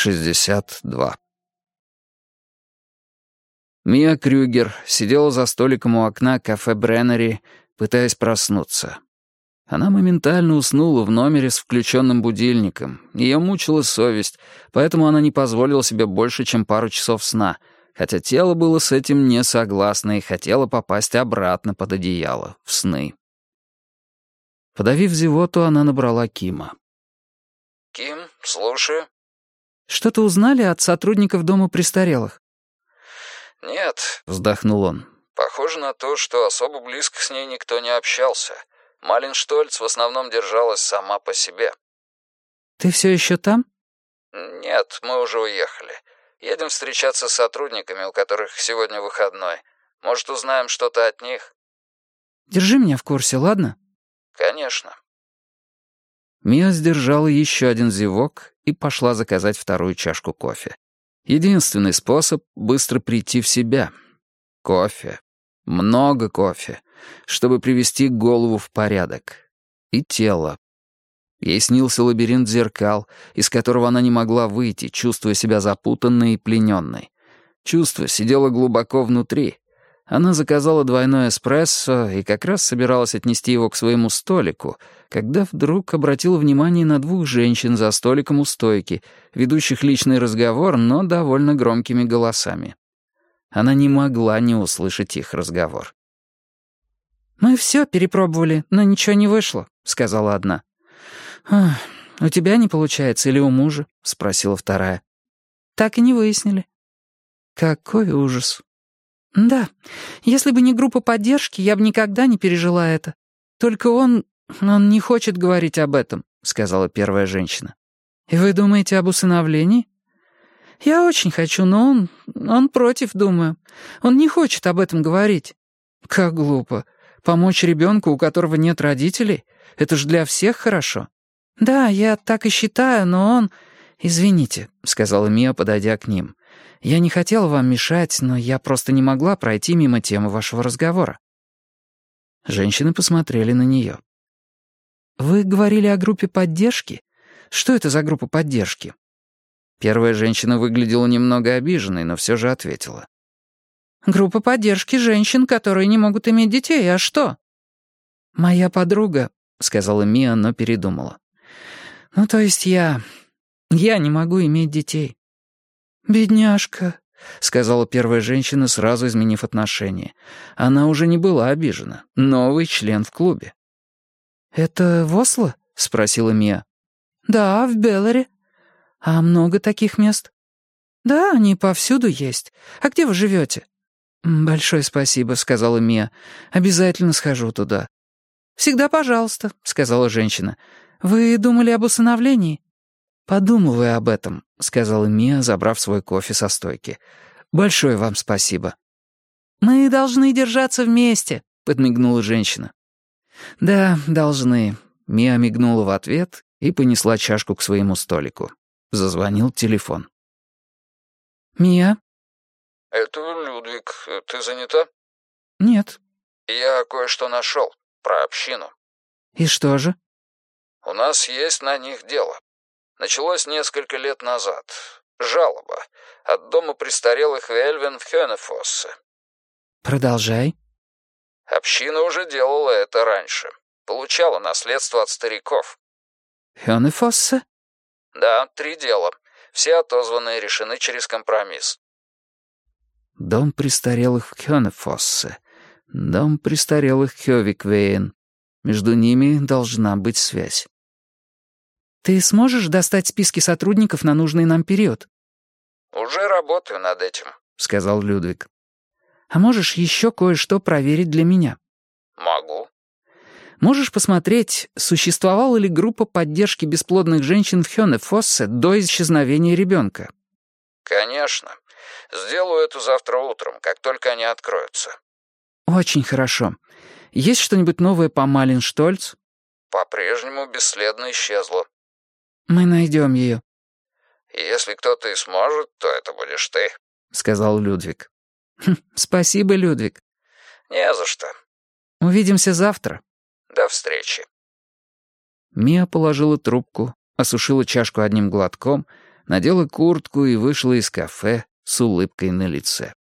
62. Мия Крюгер сидела за столиком у окна кафе Бреннери, пытаясь проснуться. Она моментально уснула в номере с включенным будильником. Ее мучила совесть, поэтому она не позволила себе больше, чем пару часов сна, хотя тело было с этим не согласно и хотело попасть обратно под одеяло, в сны. Подавив зевоту, она набрала Кима. «Ким, слушаю». «Что-то узнали от сотрудников дома престарелых?» «Нет», — вздохнул он. «похоже на то, что особо близко с ней никто не общался. Малин Штольц в основном держалась сама по себе». «Ты все еще там?» «Нет, мы уже уехали. Едем встречаться с сотрудниками, у которых сегодня выходной. Может, узнаем что-то от них?» «Держи меня в курсе, ладно?» «Конечно». Мия сдержала еще один зевок и пошла заказать вторую чашку кофе. Единственный способ быстро прийти в себя. Кофе. Много кофе, чтобы привести голову в порядок. И тело. Ей снился лабиринт зеркал, из которого она не могла выйти, чувствуя себя запутанной и плененной. Чувство сидело глубоко внутри. Она заказала двойной эспрессо и как раз собиралась отнести его к своему столику, когда вдруг обратила внимание на двух женщин за столиком у стойки, ведущих личный разговор, но довольно громкими голосами. Она не могла не услышать их разговор. «Мы все перепробовали, но ничего не вышло», — сказала одна. «У тебя не получается или у мужа?» — спросила вторая. «Так и не выяснили». «Какой ужас». «Да, если бы не группа поддержки, я бы никогда не пережила это. Только он не хочет говорить об этом», — сказала первая женщина. «И вы думаете об усыновлении?» «Я очень хочу, но он против, думаю. Он не хочет об этом говорить». «Как глупо. Помочь ребенку, у которого нет родителей? Это же для всех хорошо». «Да, я так и считаю, но он...» «Извините», — сказала Мия, подойдя к ним. «Я не хотела вам мешать, но я просто не могла пройти мимо темы вашего разговора». Женщины посмотрели на нее. «Вы говорили о группе поддержки? Что это за группа поддержки?» Первая женщина выглядела немного обиженной, но все же ответила. «Группа поддержки женщин, которые не могут иметь детей, а что?» «Моя подруга», — сказала Мия, но передумала. «Ну, то есть я не могу иметь детей». «Бедняжка», — сказала первая женщина, сразу изменив отношение. Она уже не была обижена. Новый член в клубе. «Это в Осло?» — спросила Мия. «Да, в Белларе». «А много таких мест?» «Да, они повсюду есть. А где вы живете?» «Большое спасибо», — сказала Мия. «Обязательно схожу туда». «Всегда пожалуйста», — сказала женщина. «Вы думали об усыновлении?» «Подумываю об этом», — сказала Мия, забрав свой кофе со стойки. «Большое вам спасибо». «Мы должны держаться вместе», — подмигнула женщина. «Да, должны». Мия мигнула в ответ и понесла чашку к своему столику. Зазвонил телефон. «Мия?» «Это Людвиг. Ты занята?» «Нет». «Я кое-что нашел. Про общину». «И что же?» «У нас есть на них дело. Началось несколько лет назад. Жалоба. От дома престарелых Вельвен в Хёнефоссе». «Продолжай». Община уже делала это раньше. Получала наследство от стариков. «Хёнефоссе?» Да, 3 дела. Все отозванные решены через компромисс. Дом престарелых в Хёнефоссе. Дом престарелых Хёвиквейн. Между ними должна быть связь. «Ты сможешь достать списки сотрудников на нужный нам период?» «Уже работаю над этим», — сказал Людвиг. «А можешь еще кое-что проверить для меня?» «Могу». «Можешь посмотреть, существовала ли группа поддержки бесплодных женщин в Хёнефоссе до исчезновения ребенка?» «Конечно. Сделаю это завтра утром, как только они откроются». «Очень хорошо. Есть что-нибудь новое по Малин Штольц?» «По-прежнему бесследно исчезла». «Мы найдем ее», «Если кто-то и сможет, то это будешь ты», — сказал Людвиг. «Спасибо, Людвиг». «Не за что». «Увидимся завтра». «До встречи». Мия положила трубку, осушила чашку одним глотком, надела куртку и вышла из кафе с улыбкой на лице.